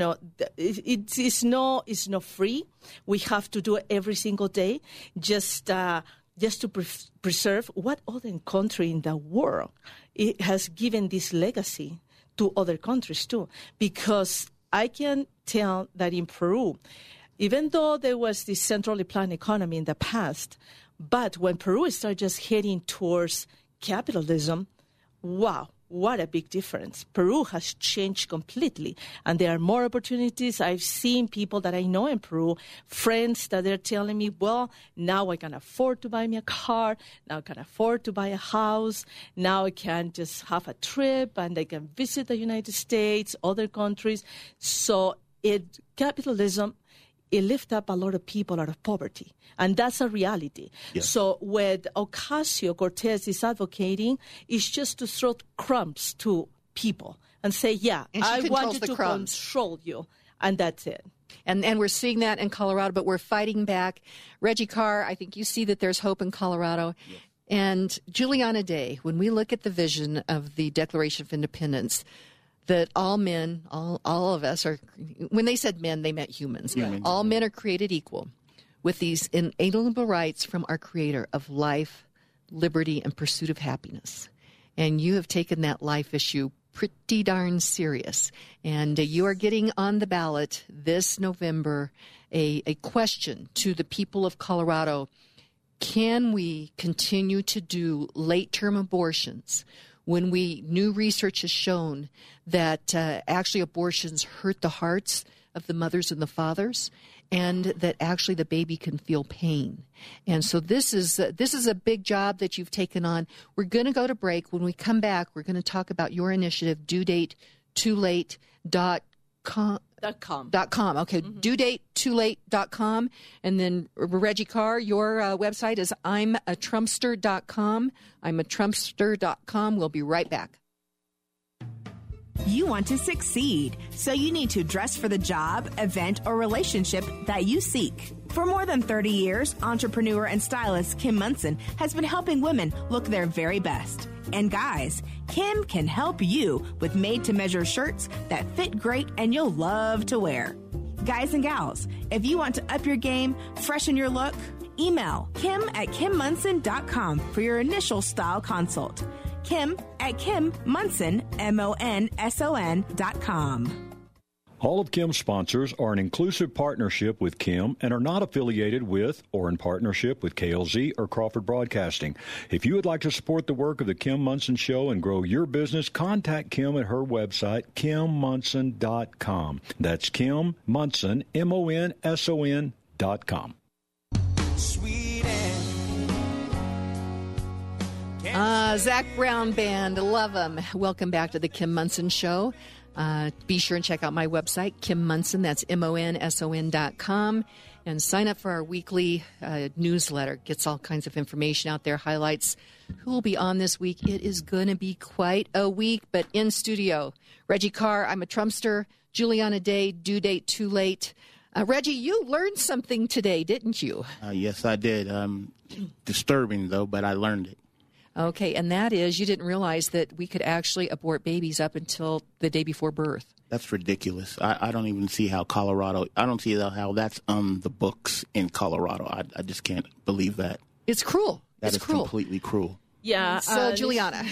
it's not free. We have to do it every single day just to preserve what other country in the world it has given this legacy to other countries too. Because I can tell that in Peru, even though there was this centrally planned economy in the past, but when Peru started just heading towards capitalism, wow, what a big difference. Peru has changed completely, and there are more opportunities. I've seen people that I know in Peru, friends that they're telling me, well, now I can afford to buy me a car, now I can afford to buy a house, now I can just have a trip, and I can visit the United States, other countries. So capitalism, it lifts up a lot of people out of poverty. And that's a reality. Yes. So what Ocasio-Cortez is advocating is just to throw crumbs to people and say, I want you to control you. And that's it. And we're seeing that in Colorado, but we're fighting back. Reggie Carr, I think you see that there's hope in Colorado. Yes. And Juliana Day, when we look at the vision of the Declaration of Independence, that all men, all of us are, when they said men, they meant humans. Yeah. All men are created equal with these inalienable rights from our Creator of life, liberty, and pursuit of happiness. And you have taken that life issue pretty darn serious. And you are getting on the ballot this November a question to the people of Colorado. Can we continue to do late-term abortions when new research has shown that actually abortions hurt the hearts of the mothers and the fathers, and that actually the baby can feel pain? And so this is a big job that you've taken on. We're going to go to break. When we come back, we're going to talk about your initiative, DueDateTooLate.com. Okay, DueDateTooLate.com. And then Reggie Carr, your website is I'mATrumpster.com. I'mATrumpster.com. We'll be right back. You want to succeed, so you need to dress for the job, event, or relationship that you seek. For more than 30 years, entrepreneur and stylist Kim Munson has been helping women look their very best. And guys, Kim can help you with made-to-measure shirts that fit great and you'll love to wear. Guys and gals, if you want to up your game, freshen your look, email Kim@KimMunson.com for your initial style consult. Kim at KimMonson, MonSon.com. All of Kim's sponsors are an inclusive partnership with Kim and are not affiliated with or in partnership with KLZ or Crawford Broadcasting. If you would like to support the work of the Kim Monson Show and grow your business, contact Kim at her website, KimMonson.com. That's Kim Monson, MonSon.com. Zach Brown Band, love them. Welcome back to the Kim Monson Show. Be sure and check out my website, Kim Monson, that's MonSon.com, and sign up for our weekly newsletter. Gets all kinds of information out there, highlights who will be on this week. It is going to be quite a week, but in studio, Reggie Carr, I'm a Trumpster, Juliana Day, due date too late. Reggie, you learned something today, didn't you? Yes, I did. Disturbing, though, but I learned it. Okay, and that is you didn't realize that we could actually abort babies up until the day before birth. That's ridiculous. I don't even see how I don't see how that's on the books in Colorado. I just can't believe that. It's cruel. That is cruel. Completely cruel. Yeah. So, Juliana.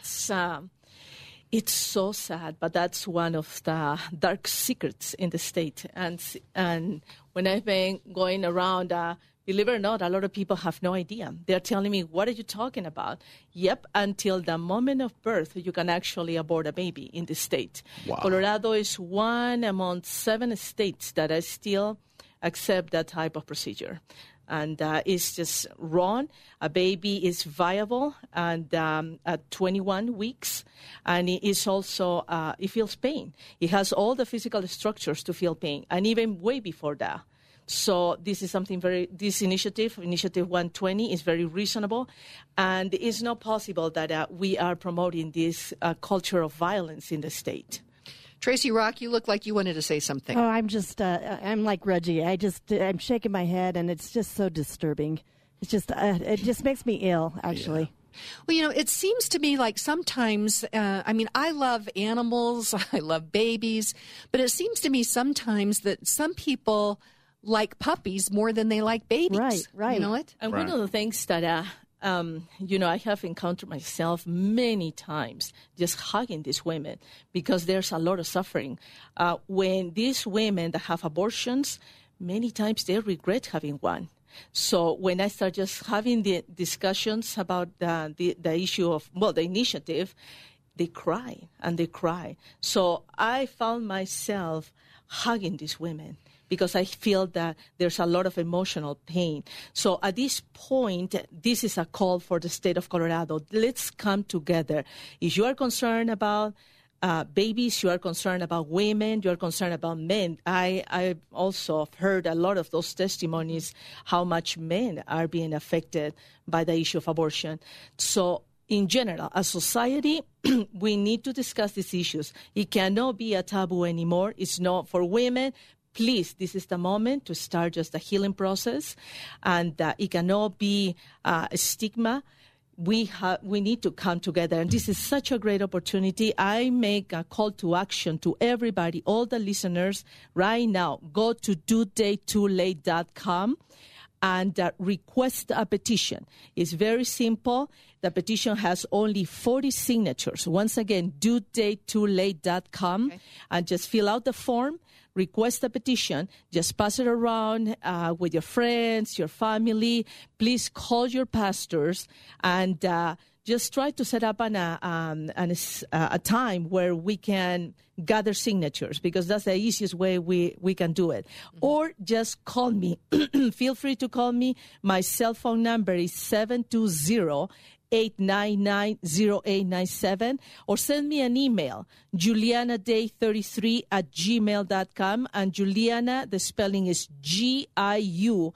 It's so sad, but that's one of the dark secrets in the state. And when I've been going around, believe it or not, a lot of people have no idea. They're telling me, what are you talking about? Yep, until the moment of birth, you can actually abort a baby in the state. Wow. Colorado is one among 7 states that still accept that type of procedure. And it's just wrong. A baby is viable and at 21 weeks. And it is also, it feels pain. It has all the physical structures to feel pain, and even way before that. So this is something this Initiative 120, is very reasonable. And it's not possible that we are promoting this culture of violence in the state. Tracy Rock, you look like you wanted to say something. Oh, I'm just, I'm like Reggie. I'm shaking my head, and it's just so disturbing. It's just, it just makes me ill, actually. Yeah. Well, it seems to me like sometimes, I love animals, I love babies, but it seems to me sometimes that some people like puppies more than they like babies. Right. You know what? And one of the things that I have encountered myself many times just hugging these women because there's a lot of suffering. When these women that have abortions, many times they regret having one. So when I start just having the discussions about the issue of, the initiative, they cry and they cry. So I found myself hugging these women because I feel that there's a lot of emotional pain. So at this point, this is a call for the state of Colorado. Let's come together. If you are concerned about babies, you are concerned about women, you are concerned about men. I also heard a lot of those testimonies, how much men are being affected by the issue of abortion. So in general, as society, we need to discuss these issues. It cannot be a taboo anymore. It's not for women. Please, this is the moment to start just a healing process, and it cannot be a stigma. We need to come together, and this is such a great opportunity. I make a call to action to everybody, all the listeners, right now. Go to duedatetolate.com and request a petition. It's very simple. The petition has only 40 signatures. Once again, duedatetolate.com, and just fill out the form. Request a petition, just pass it around with your friends, your family. Please call your pastors and just try to set up a time where we can gather signatures, because that's the easiest way we can do it. Mm-hmm. Or just call me. Feel free to call me. My cell phone number is 720-899-0897, or send me an email, julianaday33@gmail.com. And Juliana, the spelling is GIULIANA,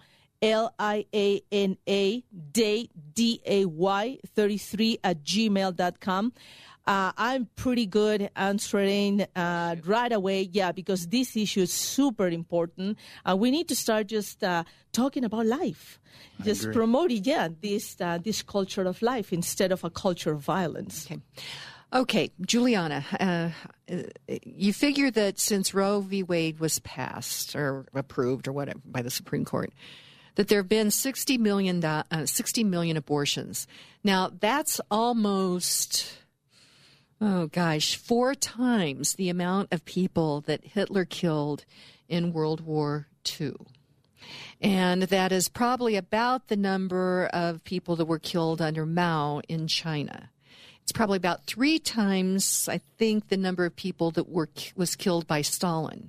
day, DAY, 33@gmail.com. I'm pretty good answering right away, because this issue is super important. We need to start just talking about life, just promoting, this culture of life instead of a culture of violence. Okay, Juliana, you figure that since Roe v. Wade was passed or approved or whatever by the Supreme Court, that there have been 60 million abortions. Now, that's almost, 4 times the amount of people that Hitler killed in World War II. And that is probably about the number of people that were killed under Mao in China. It's probably about 3 times, I think, the number of people that was killed by Stalin.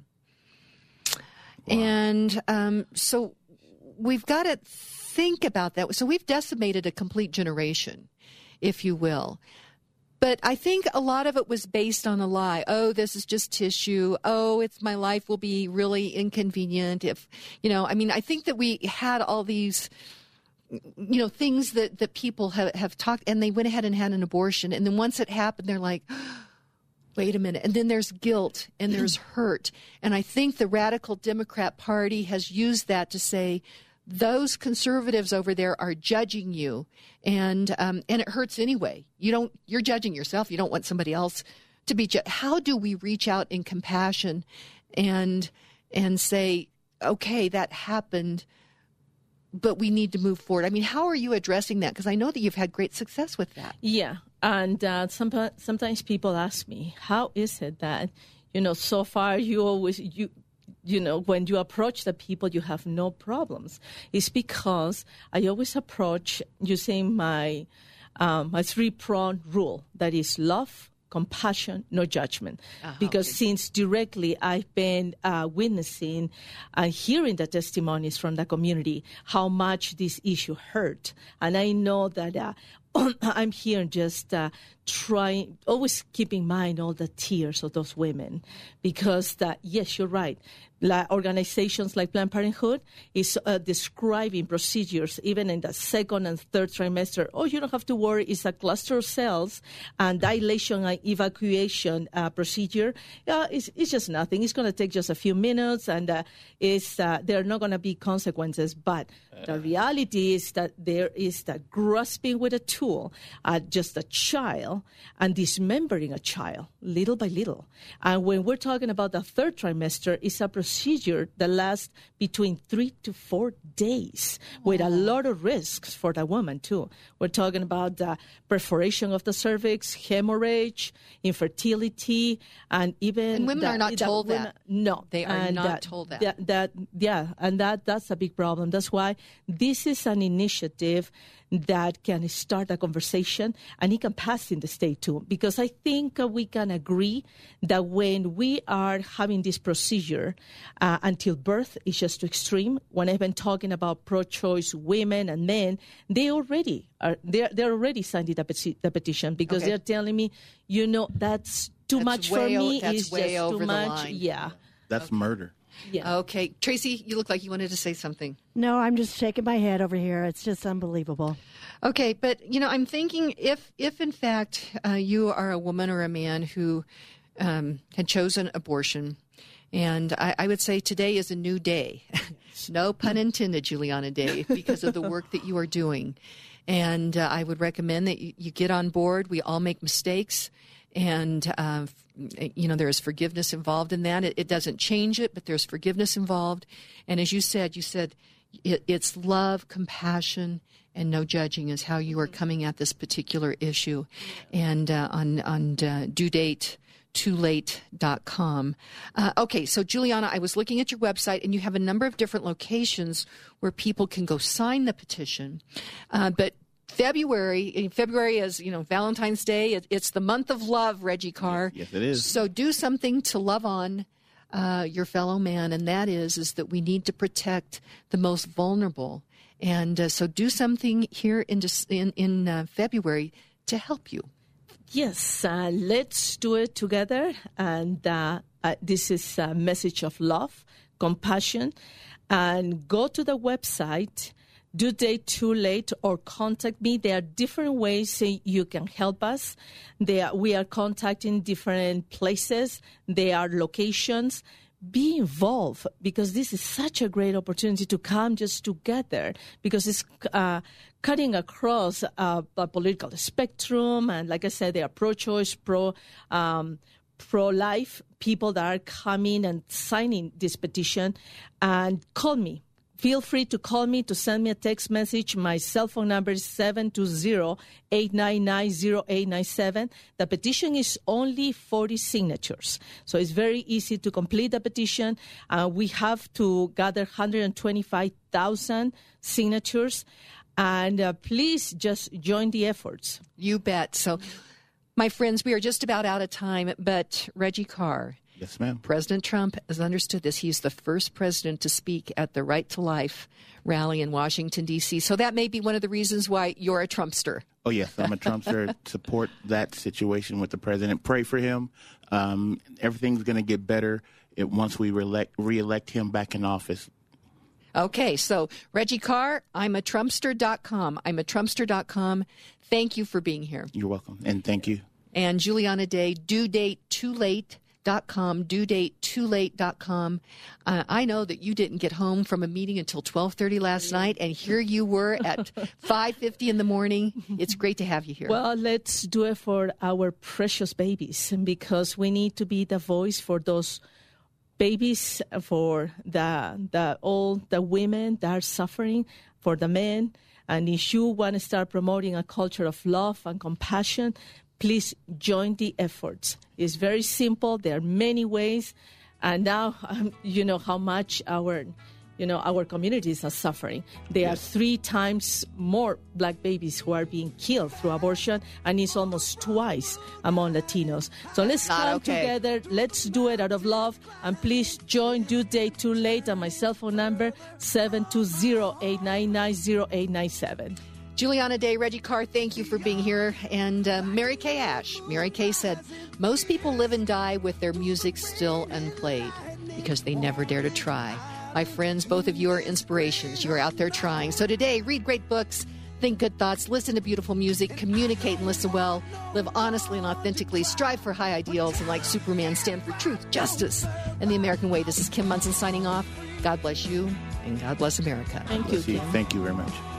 Wow. And so we've got to think about that. So we've decimated a complete generation, if you will. But I think a lot of it was based on a lie. Oh, this is just tissue. Oh, my life will be really inconvenient if, I think that we had all these, things that people have talked, and they went ahead and had an abortion. And then once it happened, they're like, wait a minute. And then there's guilt and there's hurt. And I think the Radical Democrat Party has used that to say, those conservatives over there are judging you, and it hurts anyway. You're judging yourself. You don't want somebody else to be judged. How do we reach out in compassion and say, okay, that happened, but we need to move forward? I mean, how are you addressing that? Because I know that you've had great success with that. Yeah, and sometimes people ask me, how is it that so far when you approach the people, you have no problems? It's because I always approach using my 3-pronged rule, that is love, compassion, no judgment. Because since directly I've been witnessing and hearing the testimonies from the community, how much this issue hurt. And I know that I'm here just trying, always keep in mind all the tears of those women, because yes, you're right. Organizations like Planned Parenthood is describing procedures even in the 2nd and 3rd trimester. Oh, you don't have to worry. It's a cluster of cells and dilation and evacuation procedure. It's just nothing. It's going to take just a few minutes, and there are not going to be consequences. But the reality is that there is the grasping with a tool at just a child and dismembering a child little by little. And when we're talking about the 3rd trimester, it's a procedure that lasts between 3 to 4 days with a lot of risks for the woman, too. We're talking about the perforation of the cervix, hemorrhage, infertility, and even... And women are not told that. No. They are not told that. That's a big problem. That's why this is an initiative that can start a conversation, and it can pass in the state too, because I think we can agree that when we are having this procedure until birth is just too extreme. When I've been talking about pro-choice women and men, they're already signing the petition, because they're telling me, that's too much for me. That's way over the line. Yeah, that's murder. Yeah. Okay. Tracy, you look like you wanted to say something. No, I'm just shaking my head over here. It's just unbelievable. Okay, but, I'm thinking if in fact you are a woman or a man who had chosen abortion, and I would say today is a new day. No pun intended, Juliana Day, because of the work that you are doing. And I would recommend that you get on board. We all make mistakes. And, there is forgiveness involved in that. It doesn't change it, but there's forgiveness involved. And as you said it's love, compassion, and no judging is how you are coming at this particular issue. And on due date, toolate.com. Okay, so Juliana, I was looking at your website, and you have a number of different locations where people can go sign the petition. But February is, Valentine's Day. It's the month of love, Reggie Carr. Yes, it is. So do something to love on your fellow man, and that is that we need to protect the most vulnerable. And so do something here in February to help you. Yes, let's do it together. And this is a message of love, compassion. And go to the website, Due Date Too Late, or contact me. There are different ways you can help us. We are contacting different places. There are locations. Be involved, because this is such a great opportunity to come just together, because it's cutting across a political spectrum. And like I said, there are pro-choice, pro-life people that are coming and signing this petition. And call me. Feel free to call me, to send me a text message. My cell phone number is 720-899-0897. The petition is only 40 signatures, so it's very easy to complete the petition. We have to gather 125,000 signatures, and please just join the efforts. You bet. So, my friends, we are just about out of time, but Reggie Carr. Yes, ma'am. President Trump has understood this. He's the first president to speak at the Right to Life rally in Washington, D.C. So that may be one of the reasons why you're a Trumpster. Oh, yes, I'm a Trumpster. Support that situation with the president. Pray for him. Everything's going to get better once we reelect him back in office. Okay, so Reggie Carr, I'mATrumpster.com. I'mATrumpster.com. Thank you for being here. You're welcome, and thank you. And Juliana Day, DueDateTooLate.com, DueDateTooLate.com. I know that you didn't get home from a meeting until 12:30 last night, and here you were at 5:50 in the morning. It's great to have you here. Well, let's do it for our precious babies, because we need to be the voice for those babies, for all the women that are suffering, for the men. And if you want to start promoting a culture of love and compassion, please join the efforts. It's very simple. There are many ways. And now you know how much our communities are suffering. There are 3 times more black babies who are being killed through abortion, and it's almost twice among Latinos. So let's come together. Let's do it out of love. And please join Due Date Too Late, and my cell phone number, 720-899-0897. Juliana Day, Reggie Carr, thank you for being here. And Mary Kay Ash. Mary Kay said, most people live and die with their music still unplayed because they never dare to try. My friends, both of you are inspirations. You are out there trying. So today, read great books, think good thoughts, listen to beautiful music, communicate and listen well, live honestly and authentically, strive for high ideals, and like Superman, stand for truth, justice, and the American way. This is Kim Monson signing off. God bless you, and God bless America. Thank you, Kim. Thank you very much.